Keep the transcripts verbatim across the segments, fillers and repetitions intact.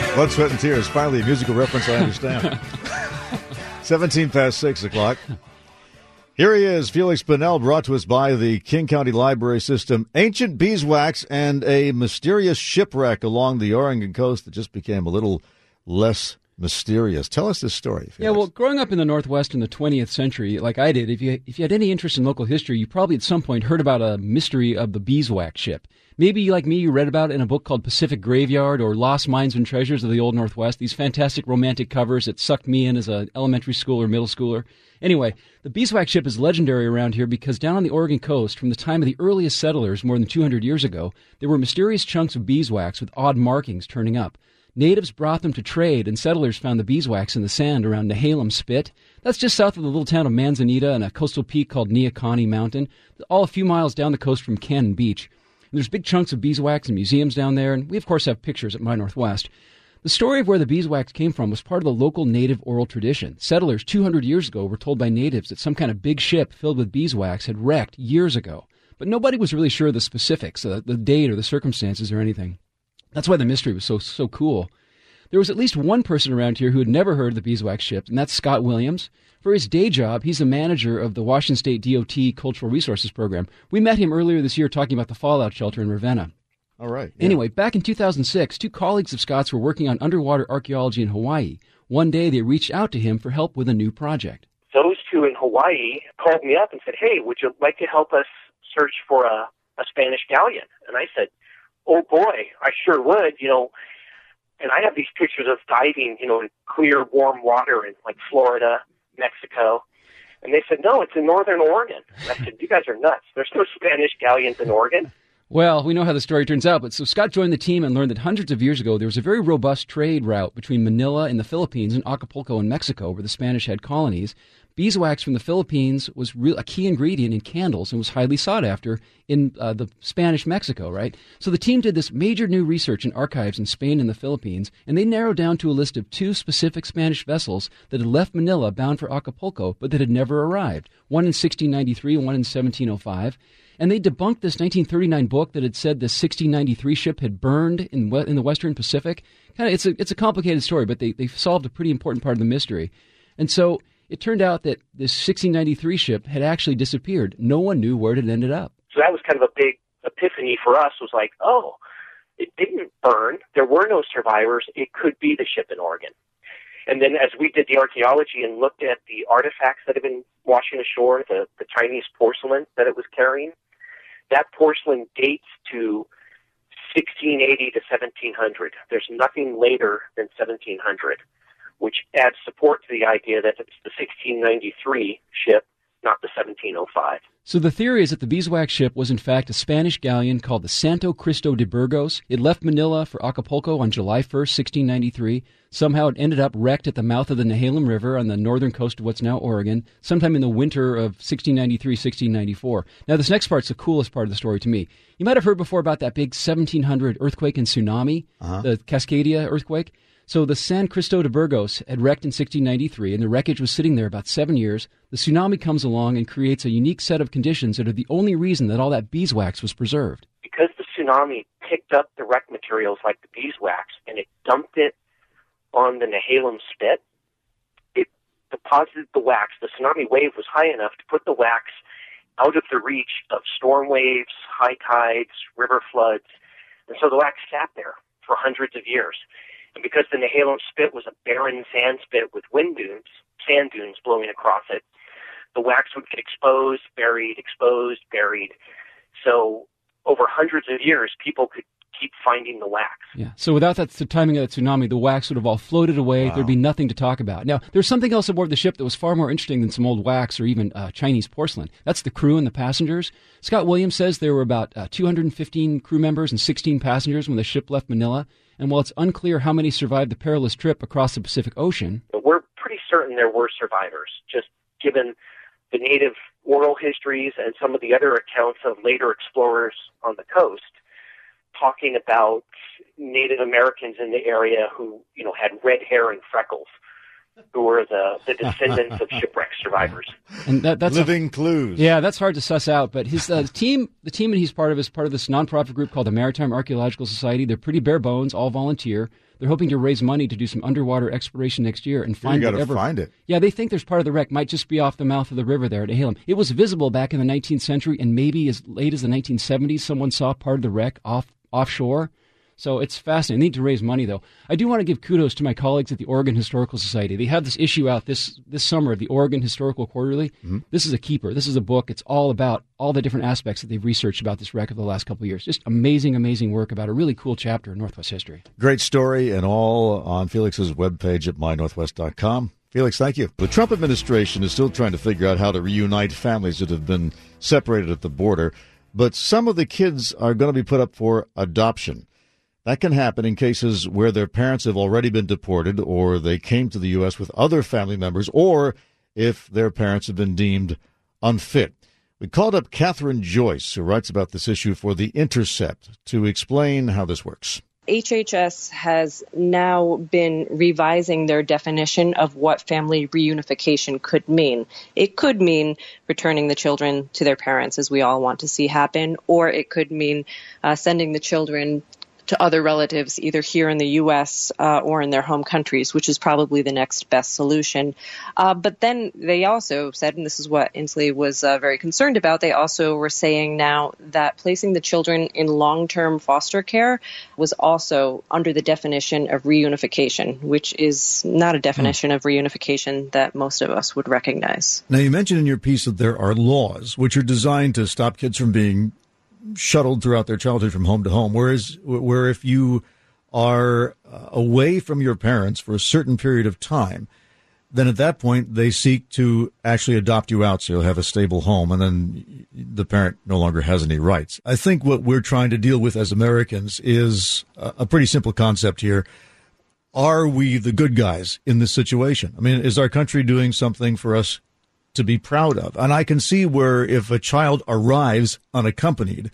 Blood, Sweat, and Tears. Finally, a musical reference I understand. seventeen past six o'clock. Here he is, Felix Bunnell, brought to us by the King County Library System. Ancient beeswax and a mysterious shipwreck along the Oregon coast that just became a little less mysterious. Tell us this story, Felix. Yeah, well, growing up in the Northwest in the twentieth century, like I did, if you if you had any interest in local history, you probably at some point heard about a mystery of the beeswax ship. Maybe, like me, you read about it in a book called Pacific Graveyard or Lost Mines and Treasures of the Old Northwest, these fantastic romantic covers that sucked me in as an elementary school or middle schooler. Anyway, the beeswax ship is legendary around here because down on the Oregon coast, from the time of the earliest settlers more than two hundred years ago, there were mysterious chunks of beeswax with odd markings turning up. Natives brought them to trade, and settlers found the beeswax in the sand around Nehalem Spit. That's just south of the little town of Manzanita and a coastal peak called Neahkawnie Mountain, all a few miles down the coast from Cannon Beach. And there's big chunks of beeswax and museums down there, and we, of course, have pictures at My Northwest. The story of where the beeswax came from was part of the local native oral tradition. Settlers two hundred years ago were told by natives that some kind of big ship filled with beeswax had wrecked years ago. But nobody was really sure of the specifics, uh, the date or the circumstances or anything. That's why the mystery was so so cool. There was at least one person around here who had never heard of the beeswax ship, and that's Scott Williams. For his day job, he's the manager of the Washington State D O T Cultural Resources Program. We met him earlier this year talking about the fallout shelter in Ravenna. All right. Yeah. Anyway, back in two thousand six, two colleagues of Scott's were working on underwater archaeology in Hawaii. One day, they reached out to him for help with a new project. Those two in Hawaii called me up and said, hey, would you like to help us search for a, a Spanish galleon? And I said, oh, boy, I sure would, you know. And I have these pictures of diving, you know, in clear, warm water in, like, Florida, Mexico. And they said, no, it's in northern Oregon. And I said, you guys are nuts. There's no Spanish galleons in Oregon. Well, we know how the story turns out, but so Scott joined the team and learned that hundreds of years ago there was a very robust trade route between Manila in the Philippines and Acapulco in Mexico, where the Spanish had colonies. Beeswax from the Philippines was real, a key ingredient in candles and was highly sought after in uh, the Spanish Mexico, right? So the team did this major new research in archives in Spain and the Philippines, and they narrowed down to a list of two specific Spanish vessels that had left Manila bound for Acapulco, but that had never arrived, one in sixteen ninety-three and one in seventeen oh five. And they debunked this nineteen thirty-nine book that had said the sixteen ninety-three ship had burned in in the Western Pacific. Kind of, it's a it's a complicated story, but they they solved a pretty important part of the mystery. And so it turned out that this sixteen ninety-three ship had actually disappeared. No one knew where it had ended up. So that was kind of a big epiphany for us. Was like, oh, it didn't burn. There were no survivors. It could be the ship in Oregon. And then as we did the archaeology and looked at the artifacts that had been washing ashore, the, the Chinese porcelain that it was carrying, that porcelain dates to sixteen eighty to seventeen hundred. There's nothing later than seventeen hundred, which adds support to the idea that it's the sixteen ninety-three ship, not the seventeen oh five. So the theory is that the beeswax ship was in fact a Spanish galleon called the Santo Cristo de Burgos. It left Manila for Acapulco on July first, sixteen ninety-three. Somehow it ended up wrecked at the mouth of the Nehalem River on the northern coast of what's now Oregon, sometime in the winter of sixteen ninety-three, sixteen ninety-four. Now this next part's the coolest part of the story to me. You might have heard before about that big seventeen hundred earthquake and tsunami, uh-huh. the Cascadia earthquake. So the San Cristo de Burgos had wrecked in sixteen ninety-three, and the wreckage was sitting there about seven years. The tsunami comes along and creates a unique set of conditions that are the only reason that all that beeswax was preserved. Because the tsunami picked up the wreck materials like the beeswax and it dumped it on the Nehalem Spit, it deposited the wax. The tsunami wave was high enough to put the wax out of the reach of storm waves, high tides, river floods, and so the wax sat there for hundreds of years. And because the Nehalem Spit was a barren sand spit with wind dunes, sand dunes blowing across it, the wax would get exposed, buried, exposed, buried. So over hundreds of years, people could keep finding the wax. Yeah. So without that the timing of the tsunami, the wax would have all floated away. Wow. There'd be nothing to talk about. Now, there's something else aboard the ship that was far more interesting than some old wax or even uh, Chinese porcelain. That's the crew and the passengers. Scott Williams says there were about uh, two hundred fifteen crew members and sixteen passengers when the ship left Manila. And while it's unclear how many survived the perilous trip across the Pacific Ocean, we're pretty certain there were survivors, just given the native oral histories and some of the other accounts of later explorers on the coast talking about Native Americans in the area who, you know, had red hair and freckles, who were the, the descendants of shipwreck survivors. And that, that's living a, clues. Yeah, that's hard to suss out. But his uh, team, the team that he's part of, is part of this nonprofit group called the Maritime Archaeological Society. They're pretty bare bones, all volunteer. They're hoping to raise money to do some underwater exploration next year and find you got to whatever. find it. Yeah, they think there's part of the wreck might just be off the mouth of the river there at Nehalem. It was visible back in the nineteenth century, and maybe as late as the nineteen seventies, someone saw part of the wreck off offshore. So it's fascinating. They need to raise money, though. I do want to give kudos to my colleagues at the Oregon Historical Society. They have this issue out this this summer, the Oregon Historical Quarterly. Mm-hmm. This is a keeper. This is a book. It's all about all the different aspects that they've researched about this wreck of the last couple of years. Just amazing, amazing work about a really cool chapter in Northwest history. Great story, and all on Felix's webpage at my northwest dot com. Felix, thank you. The Trump administration is still trying to figure out how to reunite families that have been separated at the border, but some of the kids are going to be put up for adoption. That can happen in cases where their parents have already been deported, or they came to the U S with other family members, or if their parents have been deemed unfit. We called up Catherine Joyce, who writes about this issue for The Intercept, to explain how this works. H H S has now been revising their definition of what family reunification could mean. It could mean returning the children to their parents, as we all want to see happen, or it could mean uh, sending the children to other relatives, either here in the U S uh, or in their home countries, which is probably the next best solution. Uh, but then they also said, and this is what Inslee was uh, very concerned about, they also were saying now that placing the children in long-term foster care was also under the definition of reunification, which is not a definition mm. of reunification that most of us would recognize. Now, you mentioned in your piece that there are laws which are designed to stop kids from being shuttled throughout their childhood from home to home, whereas where if you are away from your parents for a certain period of time, then at that point they seek to actually adopt you out so you'll have a stable home, and then the parent no longer has any rights. I think what we're trying to deal with as Americans is a pretty simple concept here. Are we the good guys in this situation? I mean, is our country doing something for us to be proud of? And I can see where if a child arrives unaccompanied,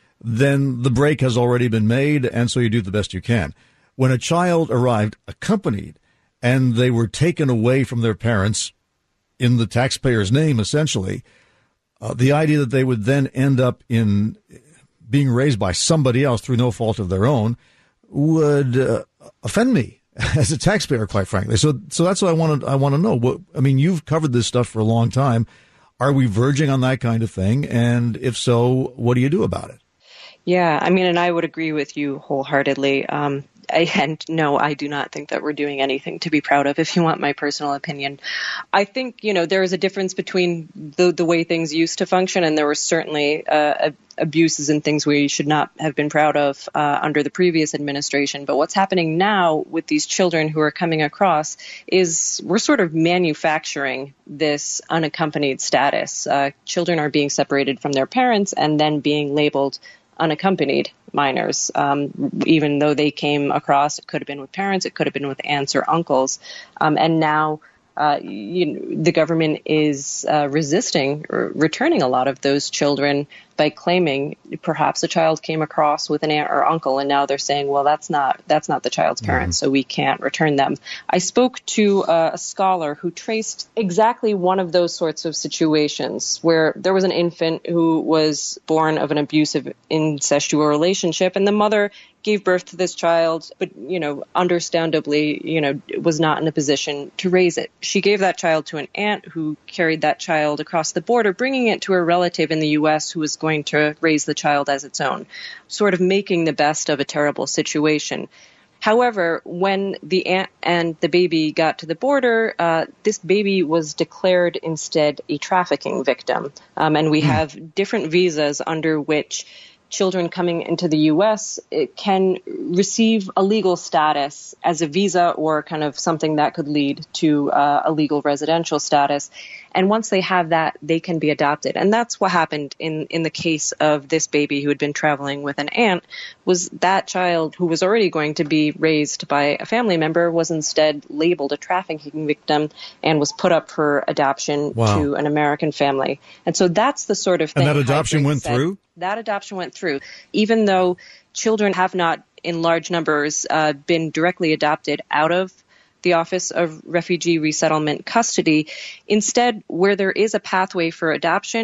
then the break has already been made, and so you do the best you can. When a child arrived accompanied and they were taken away from their parents in the taxpayer's name, essentially, uh, the idea that they would then end up in being raised by somebody else through no fault of their own would uh, offend me as a taxpayer, quite frankly. So, so that's what I want to, I want to know. What, I mean, you've covered this stuff for a long time. Are we verging on that kind of thing? And if so, what do you do about it? Yeah, I mean, and I would agree with you wholeheartedly. Um, I, and no, I do not think that we're doing anything to be proud of, if you want my personal opinion. I think, you know, there is a difference between the, the way things used to function, and there were certainly uh, abuses and things we should not have been proud of uh, under the previous administration. But what's happening now with these children who are coming across is we're sort of manufacturing this unaccompanied status. Uh, children are being separated from their parents and then being labeled unaccompanied minors, um, even though they came across, it could have been with parents, it could have been with aunts or uncles. Um, and now uh, you know, the government is uh, resisting or returning a lot of those children by claiming perhaps a child came across with an aunt or uncle, and now they're saying, well, that's not that's not the child's parents, mm-hmm. so we can't return them. I spoke to uh, a scholar who traced exactly one of those sorts of situations where there was an infant who was born of an abusive incestual relationship, and the mother gave birth to this child, but, you know, understandably, you know, was not in a position to raise it. She gave that child to an aunt who carried that child across the border, bringing it to a relative in the U S who was going to raise the child as its own, sort of making the best of a terrible situation. However, when the aunt and the baby got to the border, uh, this baby was declared instead a trafficking victim. Um, and we mm. have different visas under which children coming into the U S can receive a legal status as a visa or kind of something that could lead to uh, a legal residential status. And once they have that, they can be adopted. And that's what happened in, in the case of this baby who had been traveling with an aunt, was that child who was already going to be raised by a family member was instead labeled a trafficking victim and was put up for adoption wow. to an American family. And so that's the sort of thing. And that adoption went said, through? That adoption went through. Even though children have not, in large numbers, uh, been directly adopted out of the Office of Refugee Resettlement Custody. Instead, where there is a pathway for adoption,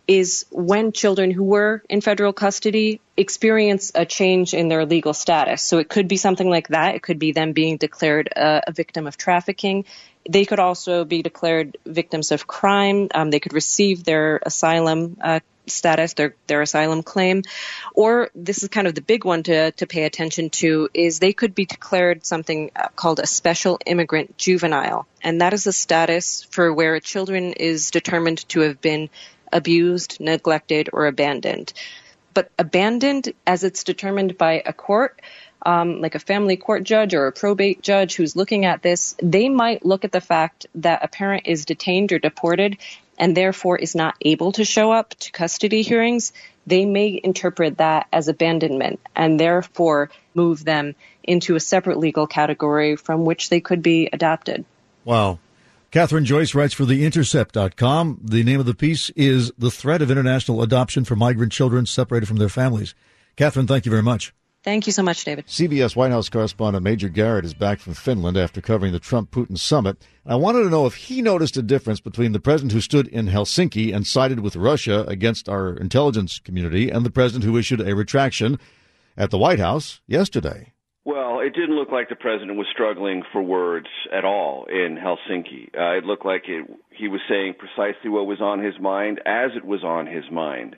is when children who were in federal custody experience a change in their legal status. So it could be something like that. It could be them being declared a, a victim of trafficking. They could also be declared victims of crime. Um, they could receive their asylum uh, status, their, their asylum claim. Or this is kind of the big one to, to pay attention to, is they could be declared something called a special immigrant juvenile. And that is a status for where a children is determined to have been abused, neglected, or abandoned. But abandoned, as it's determined by a court, um, like a family court judge or a probate judge who's looking at this, they might look at the fact that a parent is detained or deported and therefore is not able to show up to custody hearings. They may interpret that as abandonment and therefore move them into a separate legal category from which they could be adopted. Wow. Catherine Joyce writes for The Intercept dot com. The name of the piece is The Threat of International Adoption for Migrant Children Separated from Their Families. Catherine, thank you very much. Thank you so much, David. C B S White House correspondent Major Garrett is back from Finland after covering the Trump-Putin summit. I wanted to know if he noticed a difference between the president who stood in Helsinki and sided with Russia against our intelligence community and the president who issued a retraction at the White House yesterday. Well, it didn't look like the president was struggling for words at all in Helsinki. Uh, it looked like it, he was saying precisely what was on his mind as it was on his mind.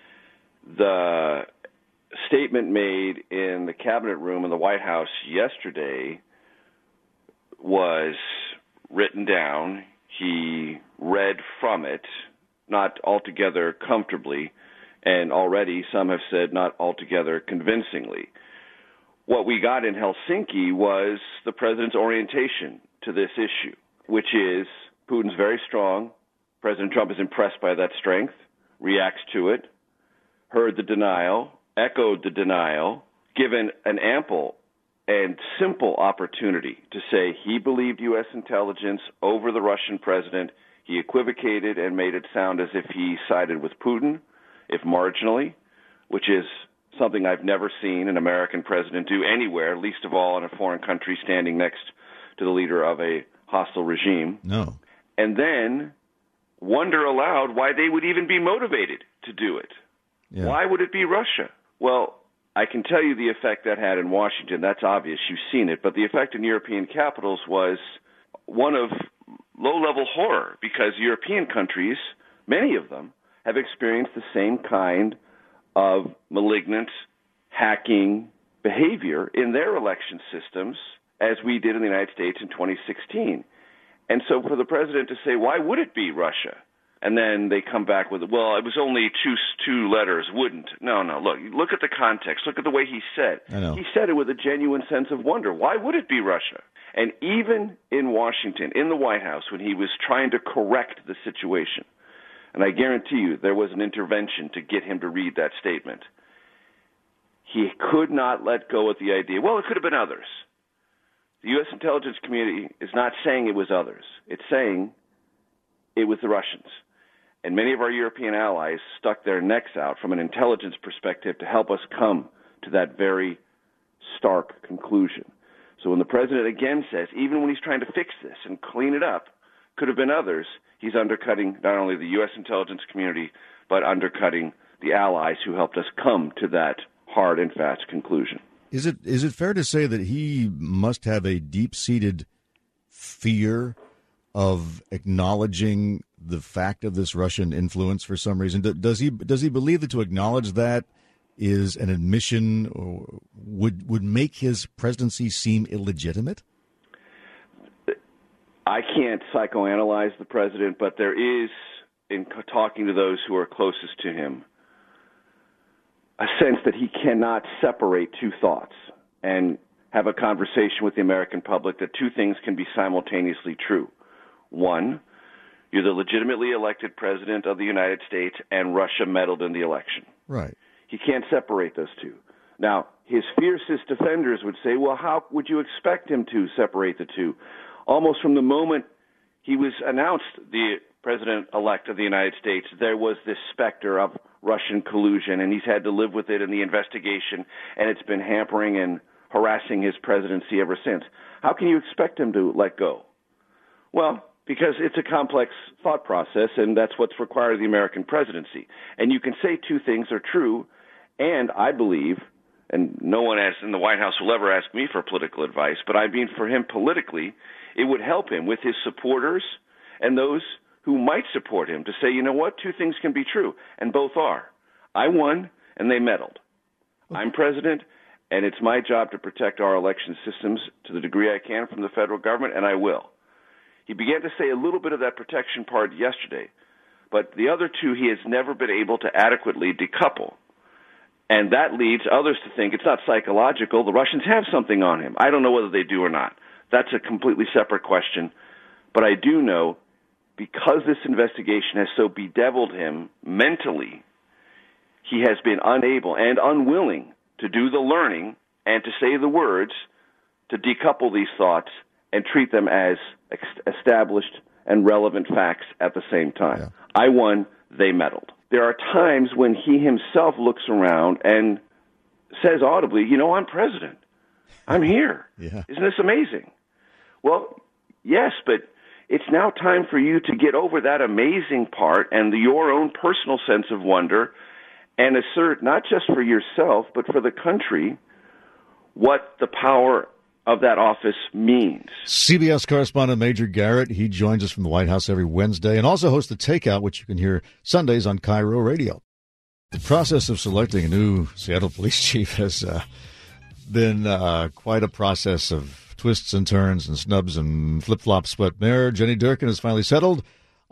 The statement made in the cabinet room in the White House yesterday was written down. He read from it, not altogether comfortably, and already some have said not altogether convincingly. What we got in Helsinki was the president's orientation to this issue, which is Putin's very strong. President Trump is impressed by that strength, reacts to it, heard the denial, echoed the denial, given an ample and simple opportunity to say he believed U S intelligence over the Russian president. He equivocated and made it sound as if he sided with Putin, if marginally, which is something I've never seen an American president do anywhere, least of all in a foreign country standing next to the leader of a hostile regime. No. And then wonder aloud why they would even be motivated to do it. Yeah. Why would it be Russia? Well, I can tell you the effect that had in Washington. That's obvious. You've seen it. But the effect in European capitals was one of low-level horror because European countries, many of them, have experienced the same kind of malignant hacking behavior in their election systems as we did in the United States in twenty sixteen. And so for the president to say, why would it be Russia? And then they come back with, well, it was only two two letters, wouldn't. No, no, look, look at the context. Look at the way he said. I know. He said it with a genuine sense of wonder. Why would it be Russia? And even in Washington, in the White House, when he was trying to correct the situation, and I guarantee you there was an intervention to get him to read that statement, he could not let go of the idea, well, it could have been others. The U S intelligence community is not saying it was others. It's saying it was the Russians. And many of our European allies stuck their necks out from an intelligence perspective to help us come to that very stark conclusion. So when the president again says, even when he's trying to fix this and clean it up, could have been others, he's undercutting not only the U S intelligence community, but undercutting the allies who helped us come to that hard and fast conclusion. Is it is it fair to say that he must have a deep-seated fear of acknowledging the fact of this Russian influence for some reason? Does he does he believe that to acknowledge that is an admission or would would make his presidency seem illegitimate? I can't psychoanalyze the president, but there is, in talking to those who are closest to him, a sense that he cannot separate two thoughts and have a conversation with the American public that two things can be simultaneously true. One, you're the legitimately elected president of the United States and Russia meddled in the election. Right. He can't separate those two. Now, his fiercest defenders would say, well, how would you expect him to separate the two? Almost from the moment he was announced the president-elect of the United States, there was this specter of Russian collusion, and he's had to live with it in the investigation, and it's been hampering and harassing his presidency ever since. How can you expect him to let go? Well, because it's a complex thought process, and that's what's required of the American presidency. And you can say two things are true, and I believe, and no one as in the White House will ever ask me for political advice, but I mean for him politically, it would help him with his supporters and those who might support him to say, you know what, two things can be true, and both are. I won, and they meddled. I'm president, and it's my job to protect our election systems to the degree I can from the federal government, and I will. He began to say a little bit of that protection part yesterday, but the other two he has never been able to adequately decouple. And that leads others to think it's not psychological. The Russians have something on him. I don't know whether they do or not. That's a completely separate question. But I do know, because this investigation has so bedeviled him mentally, he has been unable and unwilling to do the learning and to say the words to decouple these thoughts and treat them as established and relevant facts at the same time. Yeah. I won, they meddled. There are times when he himself looks around and says audibly, you know, I'm president. I'm here. Yeah. Isn't this amazing? Well, yes, but it's now time for you to get over that amazing part and the, your own personal sense of wonder and assert, not just for yourself, but for the country, what the power of that office means. C B S correspondent Major Garrett, he joins us from the White House every Wednesday and also hosts The Takeout, which you can hear Sundays on Cairo Radio. The process of selecting a new Seattle police chief has uh, been uh, quite a process of twists and turns and snubs and flip-flops, but Mayor Jenny Durkan has finally settled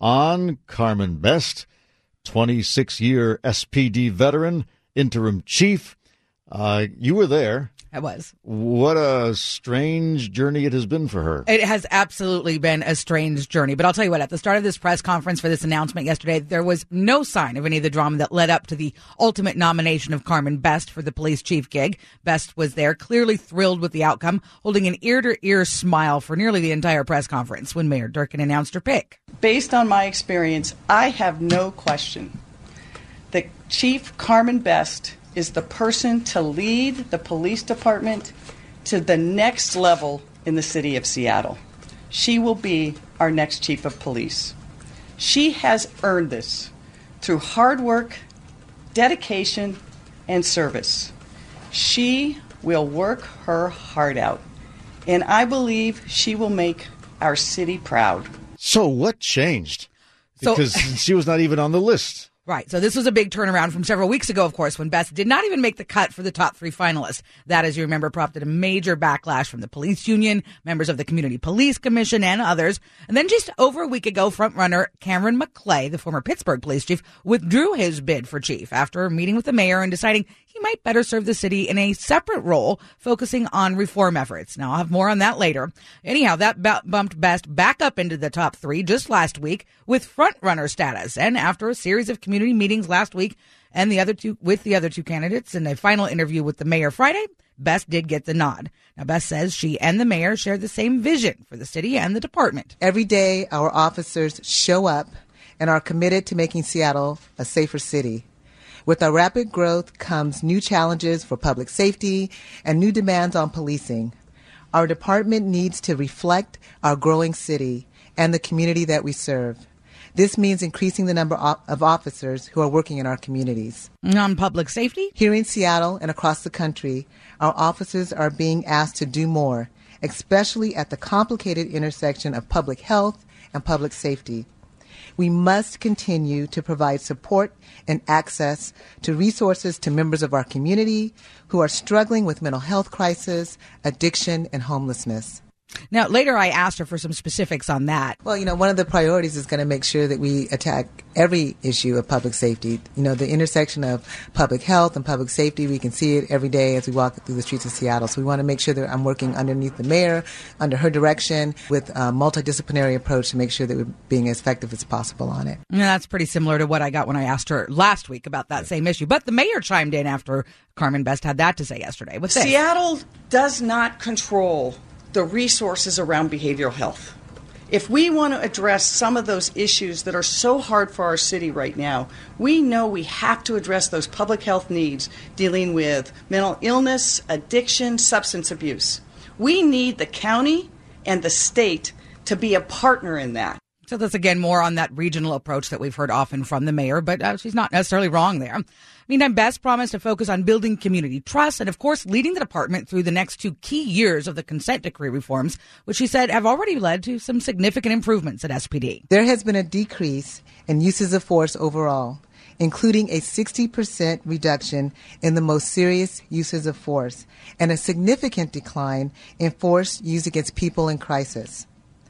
on Carmen Best, twenty-six-year S P D veteran, interim chief. Uh, you were there. I was. What a strange journey it has been for her. It has absolutely been a strange journey. But I'll tell you what, at the start of this press conference for this announcement yesterday, there was no sign of any of the drama that led up to the ultimate nomination of Carmen Best for the police chief gig. Best was there, clearly thrilled with the outcome, holding an ear-to-ear smile for nearly the entire press conference when Mayor Durkan announced her pick. Based on my experience, I have no question that Chief Carmen Best is the person to lead the police department to the next level in the city of Seattle. She will be our next chief of police. She has earned this through hard work, dedication, and service. She will work her heart out, and I believe she will make our city proud. So what changed? Because so, she was not even on the list. Right. So this was a big turnaround from several weeks ago, of course, when Best did not even make the cut for the top three finalists. That, as you remember, prompted a major backlash from the police union, members of the Community Police Commission, and others. And then just over a week ago, frontrunner Cameron McClay, the former Pittsburgh police chief, withdrew his bid for chief after meeting with the mayor and deciding he might better serve the city in a separate role, focusing on reform efforts. Now, I'll have more on that later. Anyhow, that b- bumped Best back up into the top three just last week with frontrunner status. And after a series of community meetings last week and the other two with the other two candidates and a final interview with the mayor Friday, Best did get the nod. Now, Best says she and the mayor share the same vision for the city and the department. Every day, our officers show up and are committed to making Seattle a safer city. With our rapid growth comes new challenges for public safety and new demands on policing. Our department needs to reflect our growing city and the community that we serve. This means increasing the number of officers who are working in our communities. On public safety? Here in Seattle and across the country, our officers are being asked to do more, especially at the complicated intersection of public health and public safety. We must continue to provide support and access to resources to members of our community who are struggling with mental health crisis, addiction, and homelessness. Now, later I asked her for some specifics on that. Well, you know, one of the priorities is going to make sure that we attack every issue of public safety. You know, the intersection of public health and public safety, we can see it every day as we walk through the streets of Seattle. So we want to make sure that I'm working underneath the mayor, under her direction, with a multidisciplinary approach to make sure that we're being as effective as possible on it. And that's pretty similar to what I got when I asked her last week about that same issue. But the mayor chimed in after Carmen Best had that to say yesterday. What's this? Seattle does not control the resources around behavioral health. If we want to address some of those issues that are so hard for our city right now, we know we have to address those public health needs dealing with mental illness, addiction, substance abuse. We need the county and the state to be a partner in that. So that's, again, more on that regional approach that we've heard often from the mayor, but uh, she's not necessarily wrong there. Meantime, Best promised to focus on building community trust and, of course, leading the department through the next two key years of the consent decree reforms, which she said have already led to some significant improvements at S P D. There has been a decrease in uses of force overall, including a sixty percent reduction in the most serious uses of force and a significant decline in force used against people in crisis.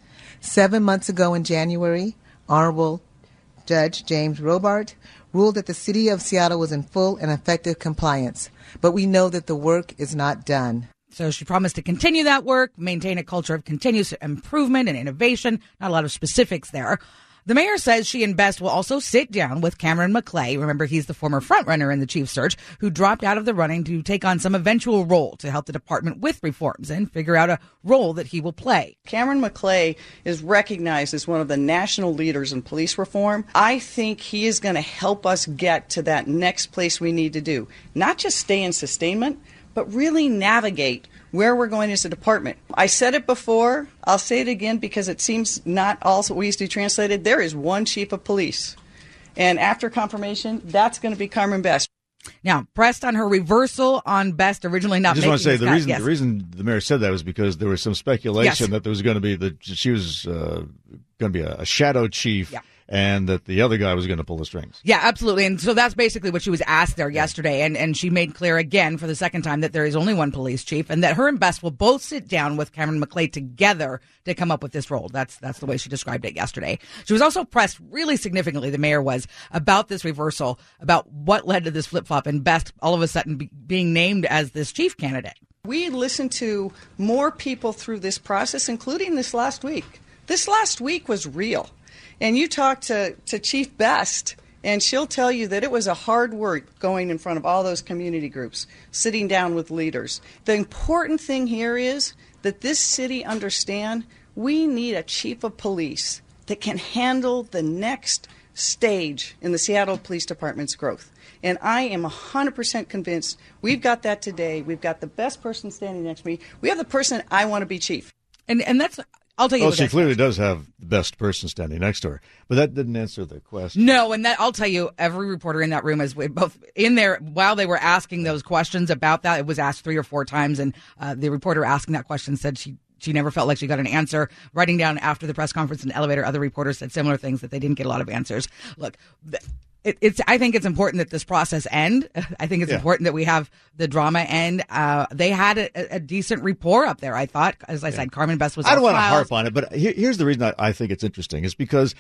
Seven months ago in January, Honorable Judge James Robart ruled that the city of Seattle was in full and effective compliance, but we know that the work is not done. So she promised to continue that work, maintain a culture of continuous improvement and innovation. Not a lot of specifics there. The mayor says she and Best will also sit down with Cameron McClay. Remember, he's the former frontrunner in the chief search who dropped out of the running to take on some eventual role to help the department with reforms and figure out a role that he will play. Cameron McClay is recognized as one of the national leaders in police reform. I think he is going to help us get to that next place we need to do. Not just stay in sustainment, but really navigate where we're going as a department. I said it before, I'll say it again because it seems not all we used to translated. There is one chief of police. And after confirmation, that's going to be Carmen Best. Now, pressed on her reversal on Best originally not making I just want to say the cut, reason yes. the reason the mayor said that was because there was some speculation Yes. that there was going to be that she was uh, going to be a, a shadow chief. Yeah. And that the other guy was going to pull the strings. Yeah, absolutely. And so that's basically what she was asked there yesterday. And, and she made clear again for the second time that there is only one police chief and that her and Best will both sit down with Cameron McClay together to come up with this role. That's that's the way she described it yesterday. She was also pressed really significantly, the mayor was, about this reversal, about what led to this flip-flop and Best all of a sudden be, being named as this chief candidate. We listened to more people through this process, including this last week. This last week was real. And you talk to, to Chief Best, and she'll tell you that it was a hard work going in front of all those community groups, sitting down with leaders. The important thing here is that this city understand we need a chief of police that can handle the next stage in the Seattle Police Department's growth. And I am one hundred percent convinced we've got that today. We've got the best person standing next to me. We have the person I want to be chief. And and that's... I'll tell you. Well, what she that's clearly does have the best person standing next to her, but that didn't answer the question. No, and that I'll tell you, every reporter in that room is both in there while they were asking those questions about that. It was asked three or four times, and uh, the reporter asking that question said she she never felt like she got an answer. Writing down after the press conference in the elevator, other reporters said similar things, that they didn't get a lot of answers. Look. Th- It, it's. I think it's important that this process end. I think it's yeah. important that we have the drama end. Uh, they had a, a decent rapport up there, I thought. As I yeah. said, Carmen Best was. I don't want to trials. harp on it, but here, here's the reason I, I think it's interesting is because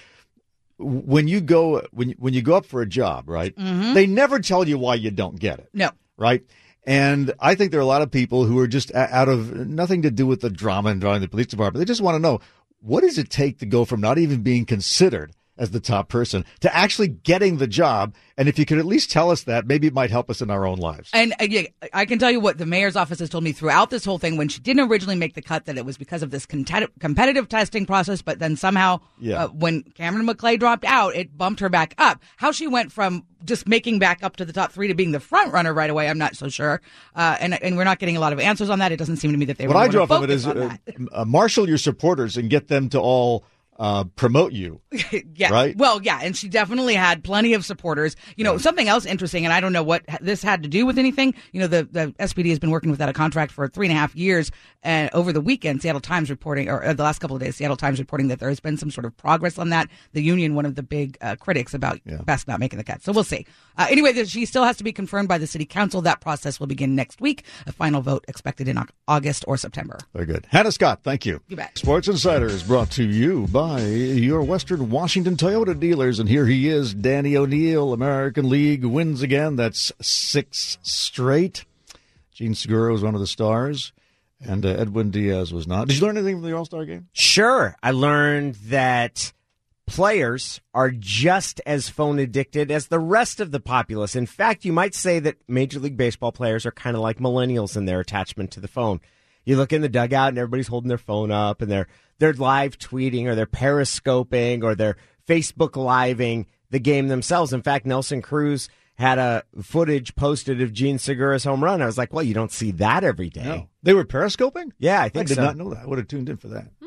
when you go when you, when you go up for a job, right? Mm-hmm. They never tell you why you don't get it. No, right? And I think there are a lot of people who are just out of nothing to do with the drama and drawing the police department. They just want to know, what does it take to go from not even being considered as the top person to actually getting the job? And if you could at least tell us that, maybe it might help us in our own lives. And uh, yeah, I can tell you what the mayor's office has told me throughout this whole thing, when she didn't originally make the cut, that it was because of this competitive, competitive testing process, but then somehow yeah. uh, when Cameron McClay dropped out, it bumped her back up. How she went from just making back up to the top three to being the front runner right away, I'm not so sure. Uh, and and we're not getting a lot of answers on that. It doesn't seem to me that they what were I draw from it is uh, uh, marshal your supporters and get them to all Uh, promote you. yeah. Right? Well, yeah. And she definitely had plenty of supporters. You know, yeah. something else interesting, and I don't know what this had to do with anything. You know, the, the S P D has been working without a contract for three and a half years. And over the weekend, Seattle Times reporting, or uh, the last couple of days, Seattle Times reporting that there has been some sort of progress on that. The union, one of the big uh, critics about yeah. Best not making the cut. So we'll see. Uh, anyway, she still has to be confirmed by the city council. That process will begin next week. A final vote expected in August or September. Very good. Hannah Scott, thank you. You bet. Sports Insider is brought to you by your Western Washington Toyota dealers. And here he is, Danny O'Neill. American League wins again. That's six straight. Gene Segura was one of the stars, and uh, Edwin Diaz was not. Did you learn anything from the All-Star game? Sure. I learned that players are just as phone addicted as the rest of the populace. In fact, you might say that Major League Baseball players are kind of like millennials in their attachment to the phone. You look in the dugout and everybody's holding their phone up and they're they're live tweeting or they're periscoping or they're Facebook living the game themselves. In fact, Nelson Cruz had a footage posted of Gene Segura's home run. I was like, well, you don't see that every day. No. They were periscoping? Yeah, I think I did so. not know that. I would have tuned in for that. Hmm.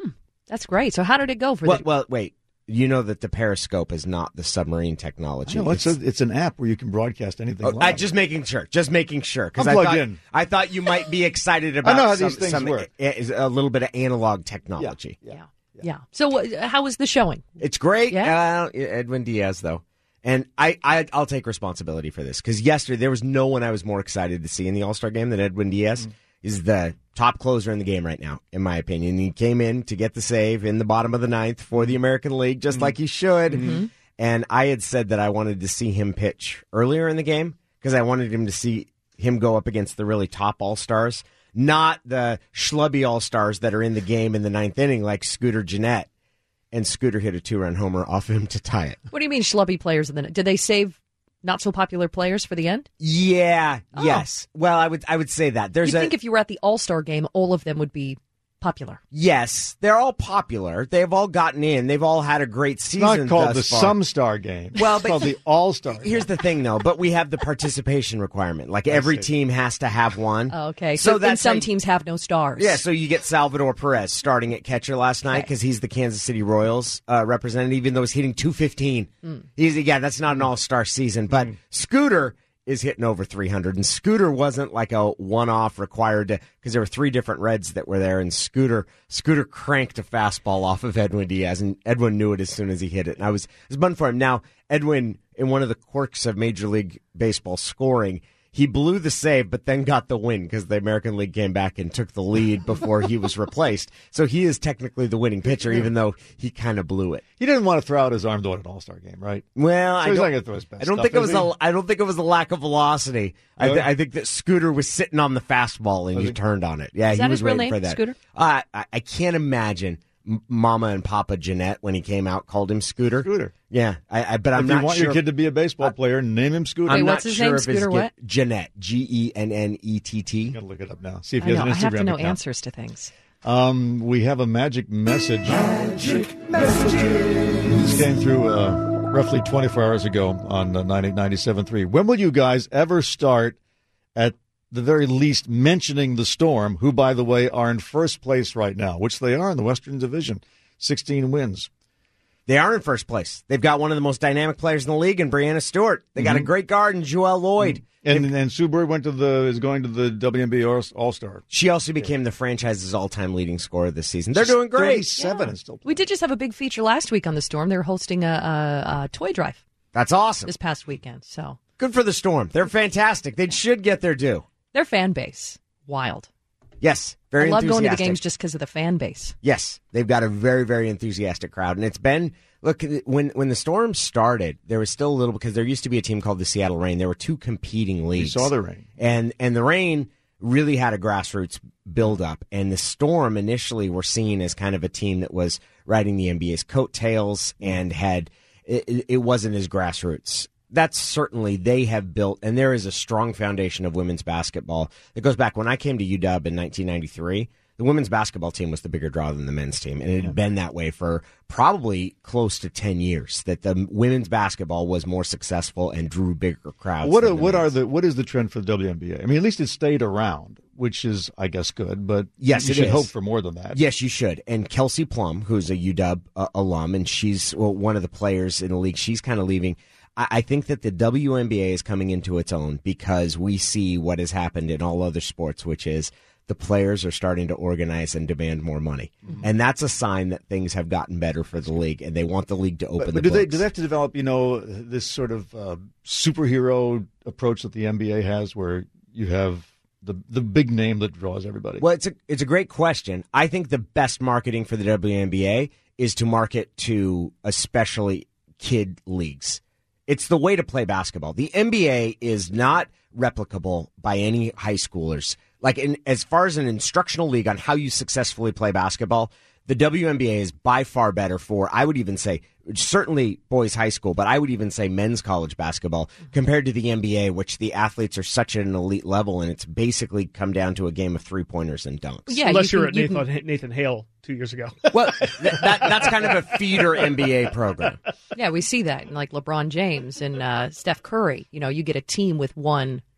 That's great. So how did it go for well, the... well, wait. You know that the Periscope is not the submarine technology. No, it's, a, it's an app where you can broadcast anything. Oh, live. I, just making sure. Just making sure. Because I'm I plugged thought, in. I thought you might be excited about I know how some, these things some, work. A, a little bit of analog technology. Yeah. Yeah. Yeah. yeah. So uh, how was the showing? It's great. Yeah? Uh, Edwin Diaz, though. And I, I, I'll take responsibility for this. Because yesterday, there was no one I was more excited to see in the All-Star game than Edwin Diaz. Mm-hmm. Is the top closer in the game right now, in my opinion. He came in to get the save in the bottom of the ninth for the American League, just mm-hmm. like he should. Mm-hmm. And I had said that I wanted to see him pitch earlier in the game because I wanted him to see him go up against the really top All-Stars, not the schlubby All-Stars that are in the game in the ninth inning like Scooter Gennett. And Scooter hit a two-run homer off him to tie it. What do you mean schlubby players? In the, did they save not-so-popular players for the end? Yeah, oh. yes. Well, I would I would say that. There's You'd a, think if you were at the All-Star game, all of them would be popular. Yes, they're all popular. They've all gotten in. They've all had a great season. It's not called thus the far. Some Star Game. Well, it's but called the All Star. Here's the thing, though. But we have the participation requirement. Like every team has to have one. Oh, okay, so, so then some like, teams have no stars. Yeah, so you get Salvador Perez starting at catcher last night because okay. he's the Kansas City Royals uh, representative, even though he's hitting two fifteen. Mm. He's yeah, that's not an All Star season, but mm. Scooter is hitting over three hundred, and Scooter wasn't like a one-off required to because there were three different Reds that were there, and Scooter Scooter cranked a fastball off of Edwin Diaz, and Edwin knew it as soon as he hit it, and I was it was fun for him. Now Edwin, in one of the quirks of Major League Baseball scoring, he blew the save, but then got the win because the American League came back and took the lead before he was replaced. So he is technically the winning pitcher, even though he kind of blew it. He didn't want to throw out his arm though at an All-Star game, right? Well, so I, he's don't, not gonna throw his best I don't stuff, think it was he? a. I don't think it was a lack of velocity. Really? I, th- I think that Scooter was sitting on the fastball and was he, he turned on it. Yeah, is he that was his real waiting name, for that. Scooter? Uh, I, I can't imagine. Mama and Papa Gennett, when he came out, called him Scooter. Scooter. Yeah, I, I, but I'm if not you want sure your kid to be a baseball player, name him Scooter. Wait, I'm what's not his sure name? if Scooter it's what? Gennett, G E N N E T T. Got to look it up now. See if I he has know, an Instagram I have to know account. answers to things. Um, we have a magic message. Magic messages. This came through uh, roughly twenty-four hours ago on uh, ninety-eight ninety-seven point three. When will you guys ever start at the very least mentioning the Storm, who, by the way, are in first place right now, which they are in the Western Division, sixteen wins. They are in first place. They've got one of the most dynamic players in the league in Brianna Stewart. They got mm-hmm. a great guard in Joelle Lloyd. Mm-hmm. And, and Sue Bird went to the is going to the W N B All-Star. She also became the franchise's all-time leading scorer this season. They're She's doing great. thirty-seven yeah. and still playing. We did just have a big feature last week on the Storm. They were hosting a, a, a toy drive. That's awesome. This past weekend. So good for the Storm. They're fantastic. They should get their due. Their fan base, wild. Yes, very I love enthusiastic. going to the games just because of the fan base. Yes, they've got a very, very enthusiastic crowd. And it's been, look, when when the Storm started, there was still a little, because there used to be a team called the Seattle Reign. There were two competing leagues. You saw the Reign. And, and the Reign really had a grassroots buildup. And the Storm initially were seen as kind of a team that was riding the N B A's coattails and had, it, it wasn't as grassroots. That's certainly they have built, and there is a strong foundation of women's basketball that goes back. When I came to U W in nineteen ninety-three, the women's basketball team was the bigger draw than the men's team, and it had been that way for probably close to ten years, that the women's basketball was more successful and drew bigger crowds. What, are, than the what, are men's. the, what is the trend for the W N B A? I mean, at least it stayed around, which is, I guess, good, but yes, you it should is. hope for more than that. Yes, you should. And Kelsey Plum, who's a U W uh, alum, and she's well, one of the players in the league, she's kind of leaving. I think that the W N B A is coming into its own because we see what has happened in all other sports, which is the players are starting to organize and demand more money. Mm-hmm. And that's a sign that things have gotten better for the league, and they want the league to open but, but the do books. They, do they have to develop, you know, this sort of uh, superhero approach that the N B A has where you have the the big name that draws everybody? Well, it's a, it's a great question. I think the best marketing for the W N B A is to market to especially kid leagues. It's the way to play basketball. The N B A is not replicable by any high schoolers. Like, in, as far as an instructional league on how you successfully play basketball, the W N B A is by far better for, I would even say, certainly boys high school, but I would even say men's college basketball compared to the N B A, which the athletes are such at an elite level, and it's basically come down to a game of three-pointers and dunks. Yeah, Unless you you were can, at you Nathan, can... Nathan Hale two years ago. Well, th- that, that's kind of a feeder N B A program. Yeah, we see that in like LeBron James and uh, Steph Curry. You know, you get a team with one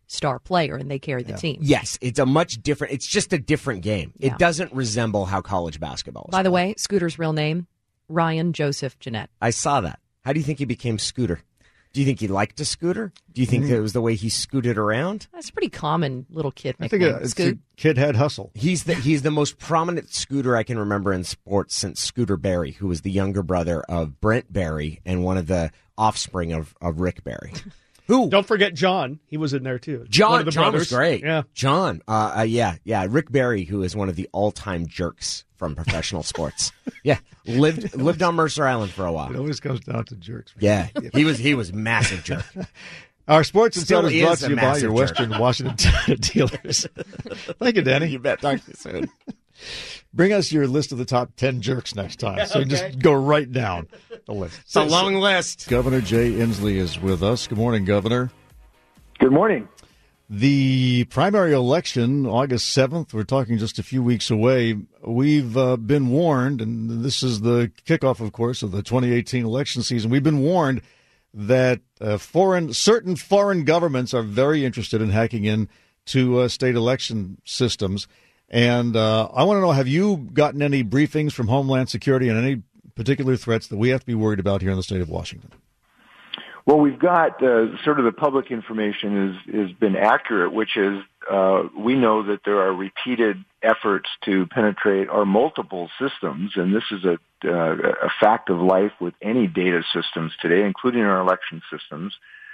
star player, and they carry the yeah. team. Yes, it's a much different, it's just a different game. Yeah. It doesn't resemble how college basketball is. By the way, Scooter's real name, Ryan Joseph Jeanette. I saw that. How do you think he became Scooter? Do you think he liked a scooter? Do you think mm-hmm. that it was the way he scooted around? That's a pretty common little kid I nickname. think a, it's Scoot. a kid had hustle. He's the he's the most prominent Scooter I can remember in sports since Scooter Berry, who was the younger brother of Brent Berry and one of the offspring of, of Rick Berry. Who? Don't forget John. He was in there, too. John, one of the John brothers. was great. Yeah. John. Uh, uh, yeah, yeah. Rick Berry, who is one of the all-time jerks from professional sports. Yeah, lived lived on Mercer Island for a while. It always comes down to jerks. Yeah, he was he was massive jerk. Our Sports Still Insider is brought is to a you by massive your jerk. Western Washington dealers. Thank you, Danny. You bet. Talk to you soon. Bring us your list of the top ten jerks next time. So Okay. just go right down the list. It's a long list. Governor Jay Inslee is with us. Good morning, Governor. Good morning. The primary election, August seventh, we're talking just a few weeks away. We've uh, been warned, and this is the kickoff, of course, of the twenty eighteen election season. We've been warned that uh, foreign, certain foreign governments are very interested in hacking into uh, state election systems. And uh, I want to know, have you gotten any briefings from Homeland Security on any particular threats that we have to be worried about here in the state of Washington? Well, we've got uh, sort of the public information has has been accurate, which is uh, we know that there are repeated efforts to penetrate our multiple systems, and this is a, uh, a fact of life with any data systems today, including our election systems.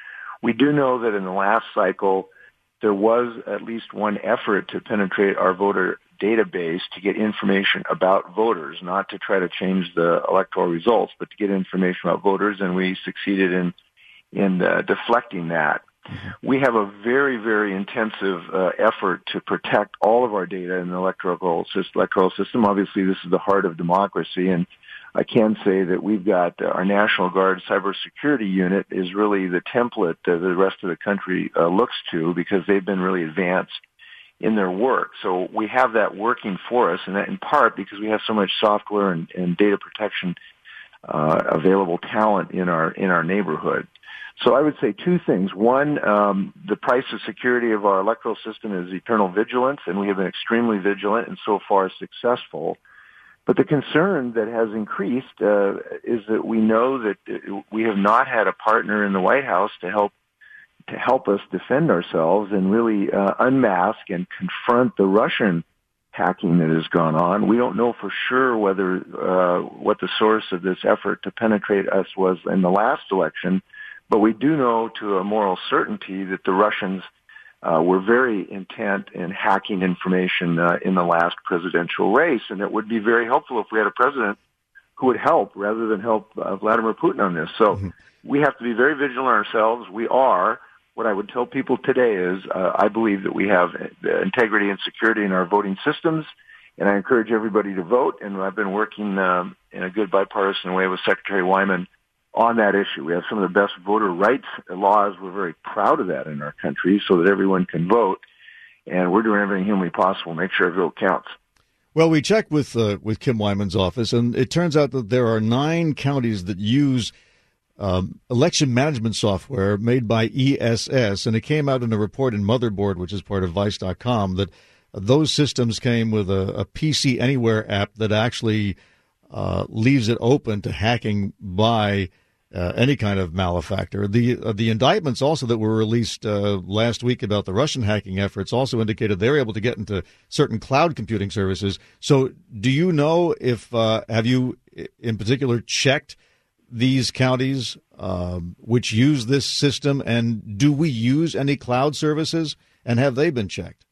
We do know that in the last cycle, there was at least one effort to penetrate our voter database to get information about voters, not to try to change the electoral results, but to get information about voters, and we succeeded in in uh, deflecting that. We have a very, very intensive uh, effort to protect all of our data in the electoral system, electoral system. Obviously, this is the heart of democracy, and I can say that we've got uh, our National Guard cybersecurity unit is really the template that the rest of the country uh, looks to because they've been really advanced in their work. So we have that working for us, and that in part because we have so much software and, and data protection uh, available talent in our in our neighborhood. So I would say two things. One, um, the price of security of our electoral system is eternal vigilance, and we have been extremely vigilant and so far successful. But the concern that has increased uh, is that we know that we have not had a partner in the White House to help to help us defend ourselves and really uh, unmask and confront the Russian hacking that has gone on. We don't know for sure whether uh, what the source of this effort to penetrate us was in the last election. But we do know to a moral certainty that the Russians uh, were very intent in hacking information uh, in the last presidential race, and it would be very helpful if we had a president who would help rather than help uh, Vladimir Putin on this. So mm-hmm. we have to be very vigilant ourselves. We are. What I would tell people today is uh, I believe that we have uh, integrity and security in our voting systems, and I encourage everybody to vote, and I've been working uh, in a good bipartisan way with Secretary Wyman on that issue. We have some of the best voter rights laws. We're very proud of that in our country so that everyone can vote. And we're doing everything humanly possible to make sure every vote counts. Well, we checked with uh, with Kim Wyman's office, and it turns out that there are nine counties that use um, election management software made by E S S. And it came out in a report in Motherboard, which is part of Vice dot com, that those systems came with a, a P C Anywhere app that actually uh, leaves it open to hacking by Uh, any kind of malefactor. The uh, the indictments also that were released uh, last week about the Russian hacking efforts also indicated they were able to get into certain cloud computing services. So do you know if, uh, have you in particular checked these counties um, which use this system, and do we use any cloud services, and have they been checked?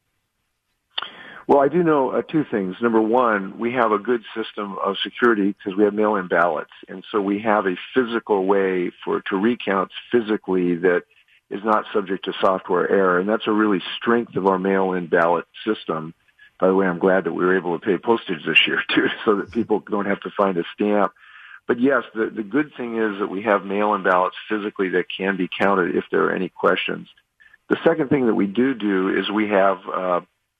Well, I do know uh, two things. Number one, we have a good system of security because we have mail-in ballots, and so we have a physical way for to recount physically that is not subject to software error, and that's a really strength of our mail-in ballot system. By the way, I'm glad that we were able to pay postage this year, too, so that people don't have to find a stamp. But yes, the, the good thing is that we have mail-in ballots physically that can be counted if there are any questions. The second thing that we do do is we have uh,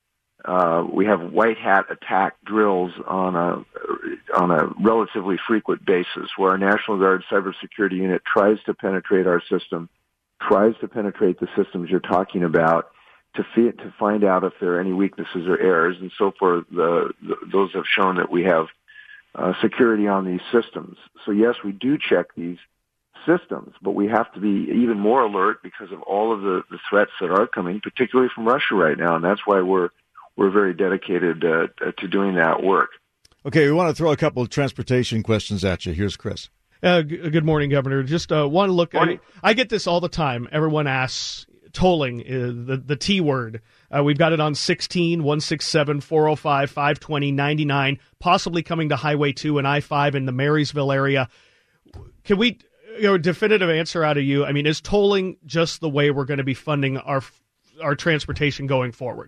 Uh, we have white hat attack drills on a on a relatively frequent basis where our National Guard cybersecurity unit tries to penetrate our system, tries to penetrate the systems you're talking about, to fi- to find out if there are any weaknesses or errors. And so far, the, the, those have shown that we have uh, security on these systems. So yes, we do check these systems, but we have to be even more alert because of all of the, the threats that are coming, particularly from Russia right now. And that's why we're we're very dedicated uh, to doing that work. Okay, we want to throw a couple of transportation questions at you. Here's Chris. Uh, g- good morning, Governor. Just uh, want to look. I, I get this all the time. Everyone asks tolling, uh, the the T word. Uh, we've got it on sixteen, one sixty-seven, four oh five, five twenty, ninety-nine, possibly coming to Highway two and I five in the Marysville area. Can we, you know, a definitive answer out of you? I mean, is tolling just the way we're going to be funding our our transportation going forward?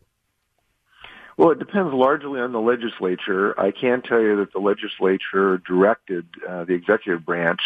Well, it depends largely on the legislature. I can tell you that the legislature directed uh, the executive branch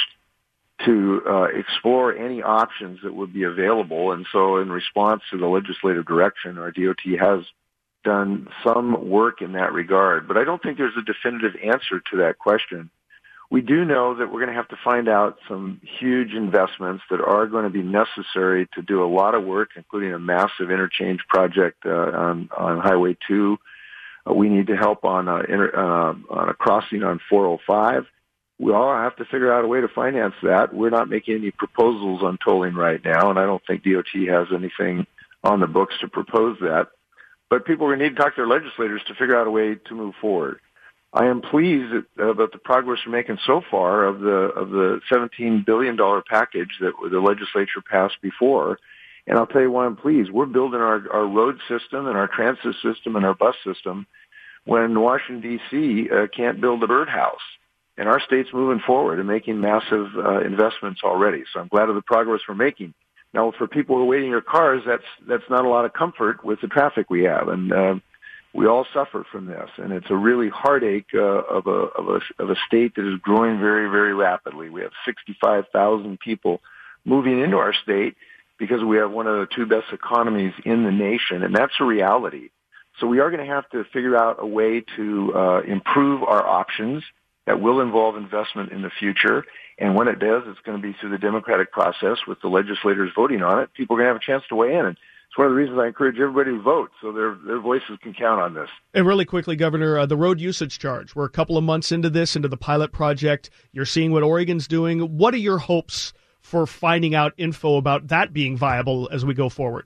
to uh, explore any options that would be available. And so in response to the legislative direction, our D O T has done some work in that regard. But I don't think there's a definitive answer to that question. We do know that we're going to have to find out some huge investments that are going to be necessary to do a lot of work, including a massive interchange project uh, on, on Highway two. Uh, we need to help on a, inter, uh, on a crossing on four oh five. We all have to figure out a way to finance that. We're not making any proposals on tolling right now, and I don't think D O T has anything on the books to propose that. But people are going to need to talk to their legislators to figure out a way to move forward. I am pleased about the progress we're making so far of the of the seventeen billion dollars package that the legislature passed before. And I'll tell you why I'm pleased. We're building our, our road system and our transit system and our bus system when Washington, D C uh, can't build a birdhouse. And our state's moving forward and making massive uh, investments already. So I'm glad of the progress we're making. Now, for people who are waiting in their cars, that's that's not a lot of comfort with the traffic we have. And uh, we all suffer from this, and it's a really heartache uh, of a of a of a state that is growing very, very rapidly. We have sixty-five thousand people moving into our state because we have one of the two best economies in the nation, and that's a reality. So we are going to have to figure out a way to uh, improve our options that will involve investment in the future. And when it does, it's going to be through the democratic process with the legislators voting on it. People are going to have a chance to weigh in. And it's one of the reasons I encourage everybody to vote so their their voices can count on this. And really quickly, Governor, uh, the road usage charge. We're a couple of months into this, into the pilot project. You're seeing what Oregon's doing. What are your hopes for finding out info about that being viable as we go forward?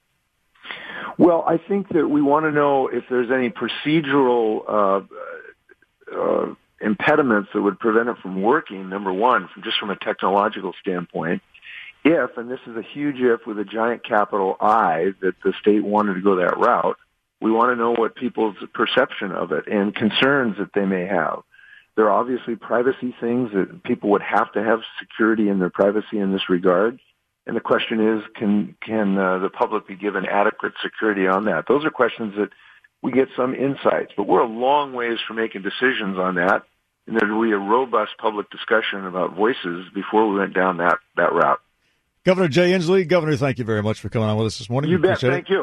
Well, I think that we want to know if there's any procedural uh, uh, impediments that would prevent it from working, number one, from just from a technological standpoint. If, and this is a huge if with a giant capital I, that the state wanted to go that route, we want to know what people's perception of it and concerns that they may have. There are obviously privacy things that people would have to have security in their privacy in this regard. And the question is, can can uh, the public be given adequate security on that? Those are questions that we get some insights, but we're a long ways from making decisions on that. And there will be a robust public discussion about voices before we went down that, that route. Governor Jay Inslee, Governor, thank you very much for coming on with us this morning. You bet. Thank you.